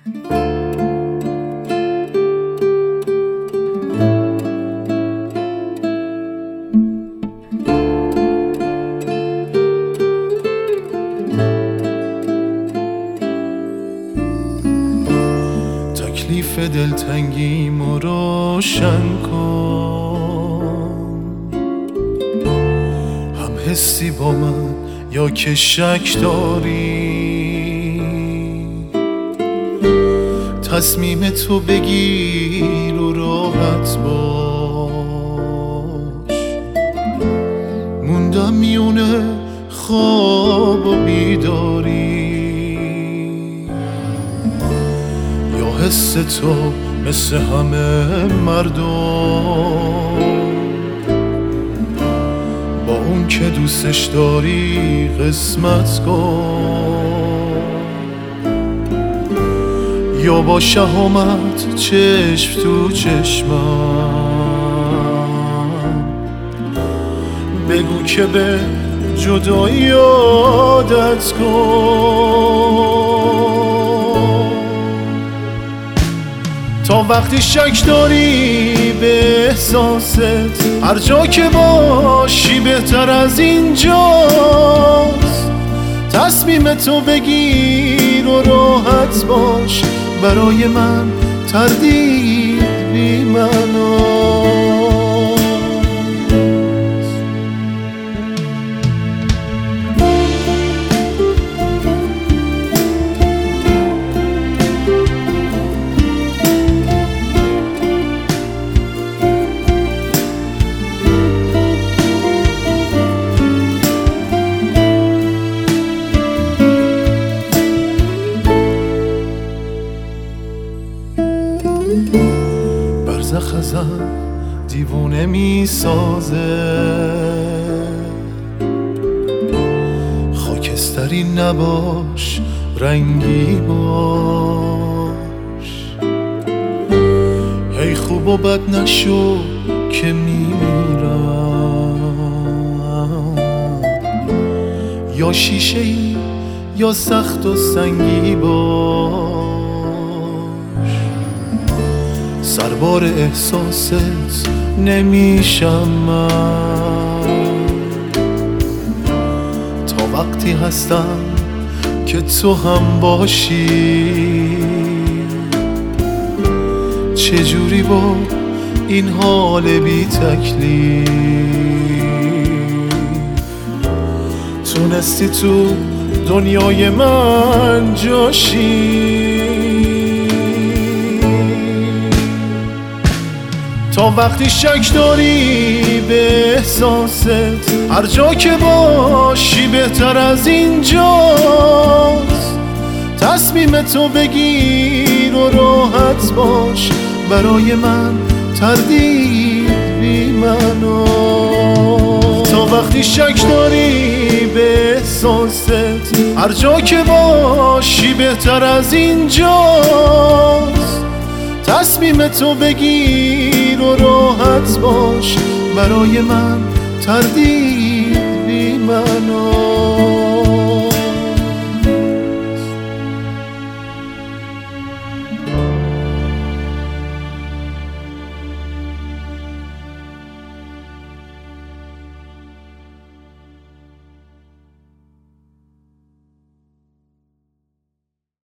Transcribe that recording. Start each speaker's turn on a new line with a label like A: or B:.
A: تکلیف دلتنگیمو روشن کن، هم حسی با من یا که شک داری، تصمیم تو بگیر و راحت باش. موندم میونه خواب و بیداری، یا حس تو مثل همه مردم با اون که دوستش داری قسمت کن، یا با شهامت چشم تو چشمم بگو که به جدایی عادت کن. تا وقتی شک داری به احساست، هر جا که باشی بهتر از اینجاست. تصمیم تو بگیر و راحت باش، برای من تردید بی معناست. برزخ ازم دیوونه می سازه، خاکستری نباش رنگی باش. هی خوب و بد نشو که میمیرم، یا شیشه ای یا سخت و سنگی باش. سربار احساست نمیشم من، تا وقتی هستم که تو هم باشی. چجوری با این حال بی تکلیف تونستی تو دنیای من جاشی؟ تا وقتی شک داری به احساست، هر جا که باشی بهتر از اینجاست. تصمیم تو بگیر و راحت باش، برای من تردید بی معناست. تا وقتی شک داری به احساست، هر جا که باشی بهتر از اینجاست. تصمیم تو بگیر و راحت باش، برای من تردید بی معناست.